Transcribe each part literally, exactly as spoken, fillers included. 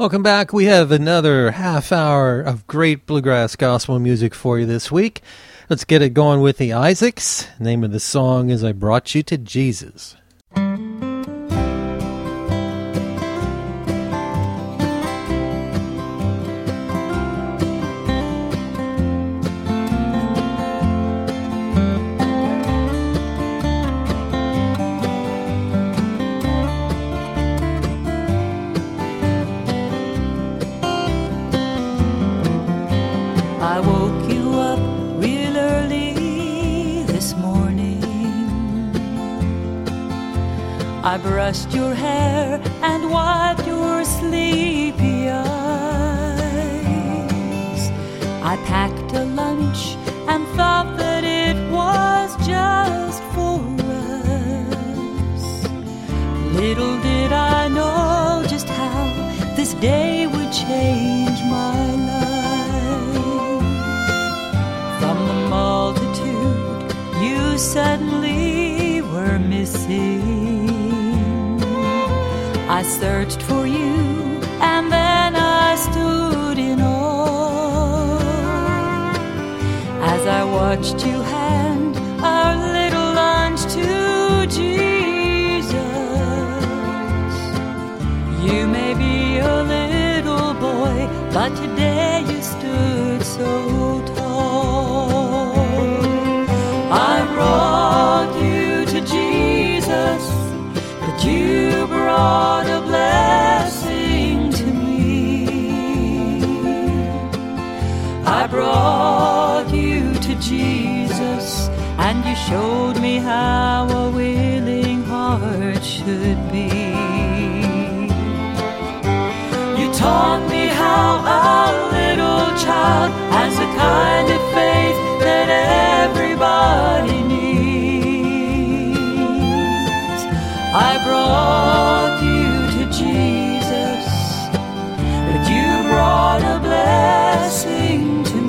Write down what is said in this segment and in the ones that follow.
Welcome back. We have another half hour of great bluegrass gospel music for you this week. Let's get it going with the Isaacs. The name of the song is I Brought You to Jesus. I woke you up real early this morning. I brushed your hair and wiped your sleepy eyes. I packed a lunch and thought that it was just for us. Little did I know just how this day would change my life. From the multitude, you suddenly were missing. I searched for you, and then I stood in awe as I watched you hand our little lunch to Jesus. You may be a little boy, but today you stood so tall. I brought you to Jesus, but you brought a blessing to me. I brought you to Jesus, and you showed me how a willing heart should be. You taught me how a little child has a kind of faith that everybody needs. I brought you to Jesus, but you brought a blessing to me.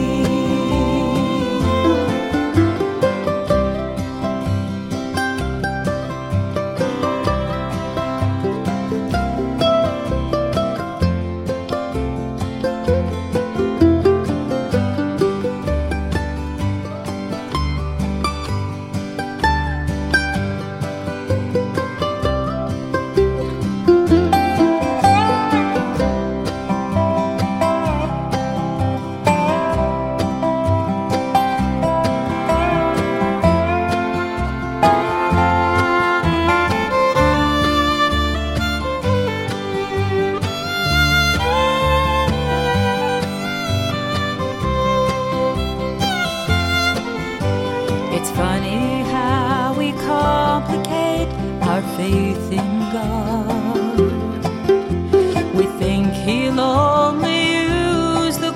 It's funny how we complicate our faith in God. We think He'll only use the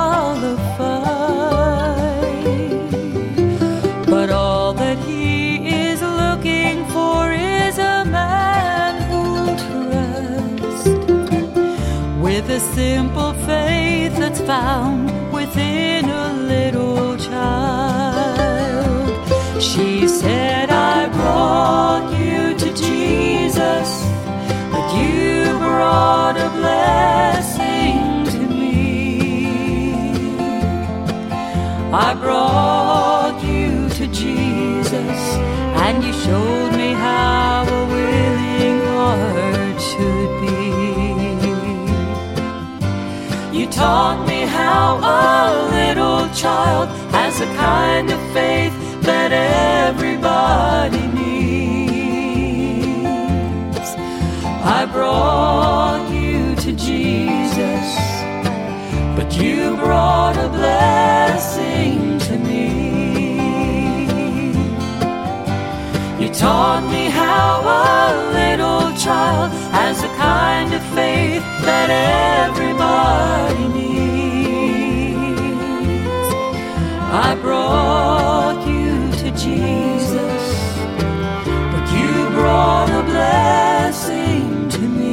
qualified, but all that He is looking for is a man who'll trust with a simple faith that's found within a little child. She said, I brought you to Jesus, but you brought a blessing to me. I brought you to Jesus, and you showed me how a willing heart should be. You taught me how a little child has a kind of faith that everybody needs. I brought you to Jesus, but you brought a blessing to me. You taught me how a little child has a kind of faith that everybody needs. I brought you to Jesus, but you brought a blessing to me.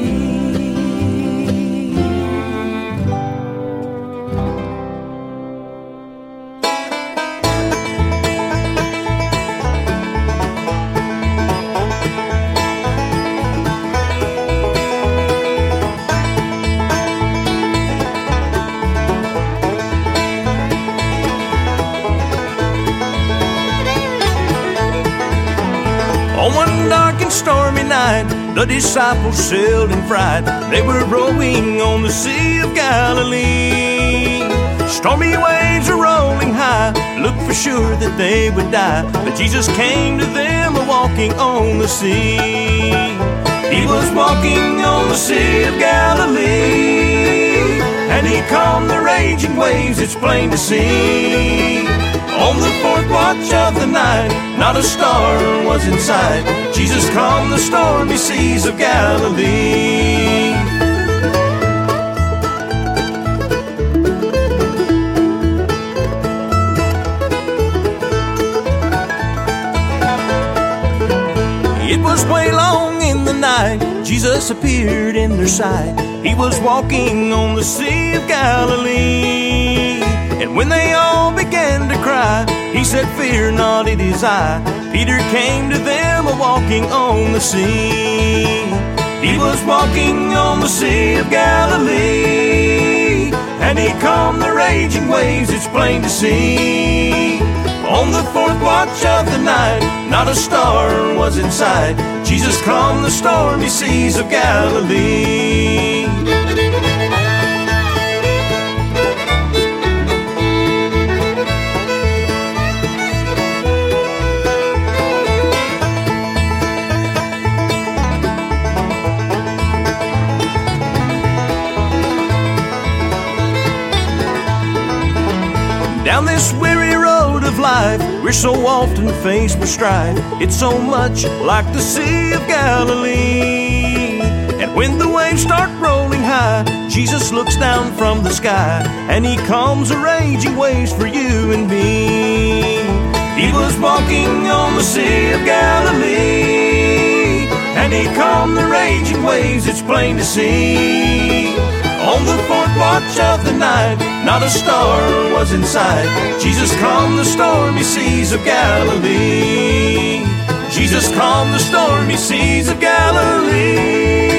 one stormy night, the disciples sailed in fright. They were rowing on the Sea of Galilee. Stormy waves were rolling high, looked for sure that they would die. But Jesus came to them a-walking on the sea. He was walking on the Sea of Galilee, and he calmed the raging waves, it's plain to see. On the fourth watch of the night, not a star was in sight. Jesus calmed the stormy seas of Galilee. It was way long in the night, Jesus appeared in their sight. He was walking on the Sea of Galilee. And when they all began to cry, he said, "Fear not, it is I." Peter came to them a-walking on the sea. He was walking on the Sea of Galilee, and he calmed the raging waves, it's plain to see. On the fourth watch of the night, not a star was in sight. Jesus calmed the stormy seas of Galilee. Down this weary road of life, we're so often faced with strife. It's so much like the Sea of Galilee. And when the waves start rolling high, Jesus looks down from the sky, and he calms the raging waves for you and me. He was walking on the Sea of Galilee, and he calmed the raging waves, it's plain to see. On the fourth watch of the night, not a star was in sight. Jesus calmed the stormy seas of Galilee. Jesus calmed the stormy seas of Galilee.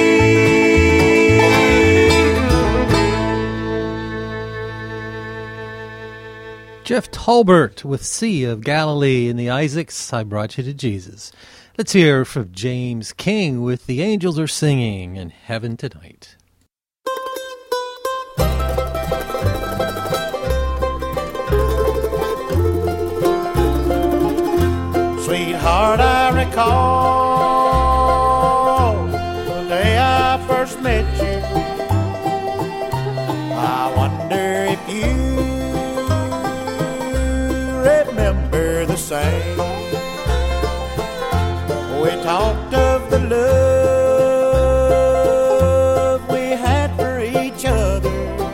Jeff Tolbert with Sea of Galilee in the Isaacs, I Brought You to Jesus. Let's hear from James King with The Angels Are Singing in Heaven Tonight. Sweetheart, I recall the day I first met you. I wonder if you remember the same. We talked of the love we had for each other,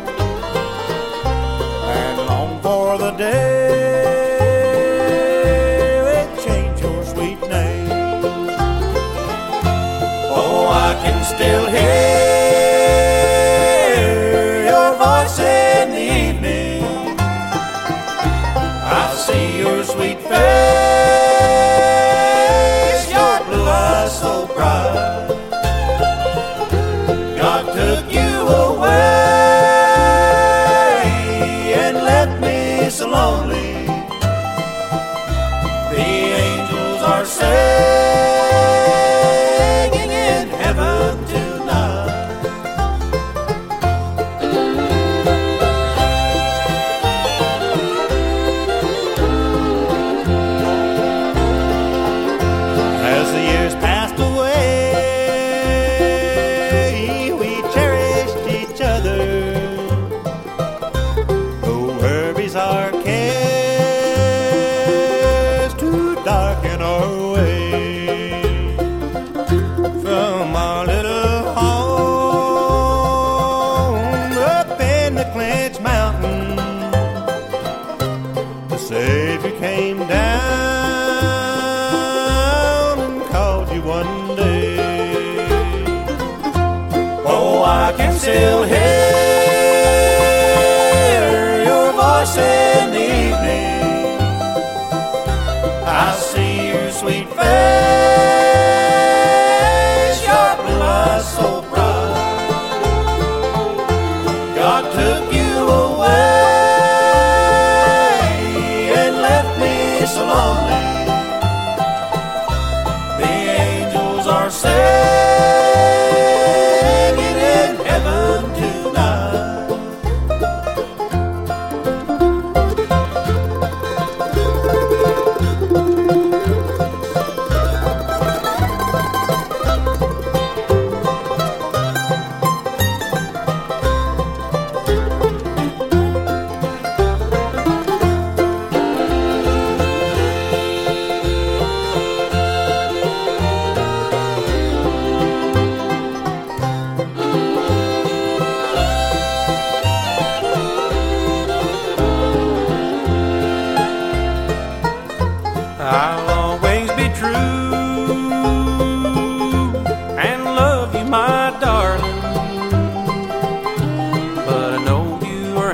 and longed for the day still hear your voice in the evening. I see your sweet face, your blue eyes so bright. God took you away and left me so lonely. The angels are saying still hear your voice in the evening. I see your sweet face, your blue eyes so bright. God took you away and left me so lonely. The angels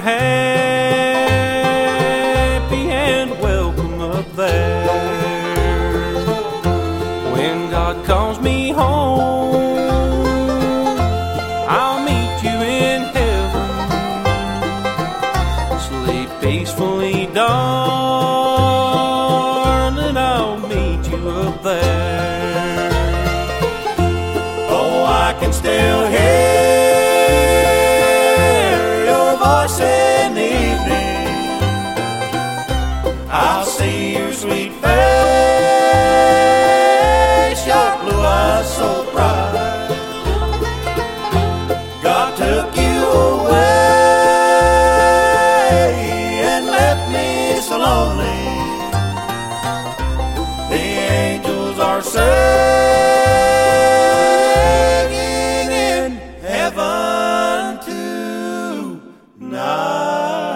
happy and welcome up there. When God calls me home, I'll meet you in heaven. Sleep peacefully, darling, I'll meet you up there. Oh, I can still hear your voice in the evening. I'll see your sweet face, your blue eyes so bright. God took you away and left me so lonely. The angels are singing in heaven tonight.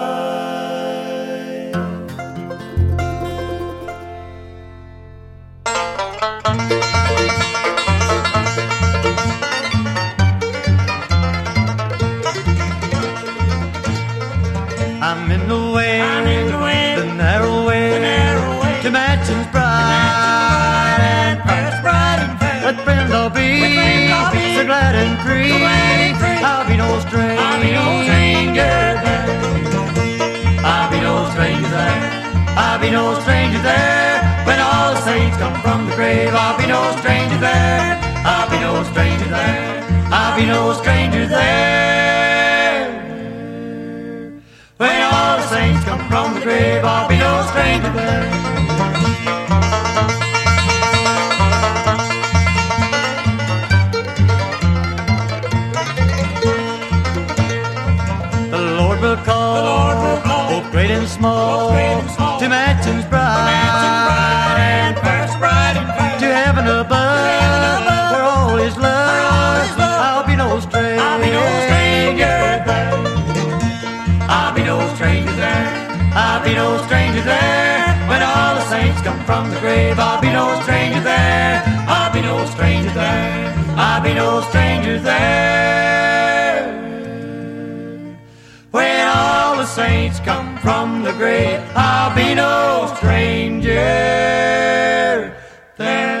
I'm in the way, I'm in the, way the, narrow way, the narrow way to Mansions bright and fast, bright and fast. With friends I'll be, I'll be so glad and free. So glad and free. I'll be no stranger, I'll be no stranger there. I'll be no stranger there. I'll be no stranger there. When all the saints come from the grave, I'll be no stranger there. I'll be no stranger there. I'll be no stranger there. When all the saints come from the grave, I'll be no stranger there. The Lord will call, the Lord will call both great and small, great and small to mansions bright and fast, bright and fast, to heaven above, to heaven above where all is love. All is love. I'll be no stranger, I'll be no stranger there. I'll be no stranger there. I'll be no stranger there. When all the saints come from the grave, I'll be no stranger there. I'll be no stranger there. I'll be no stranger there. When all the saints come from the grave, I'll be no stranger there.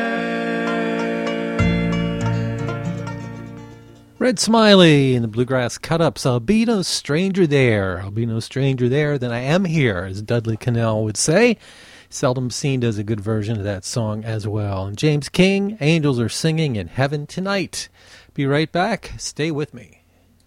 Red Smiley and the Bluegrass Cut-Ups. I'll be no stranger there. I'll be no stranger there than I am here, as Dudley Connell would say. Seldom Seen does a good version of that song as well. And James King, Angels Are Singing in Heaven Tonight. Be right back. Stay with me.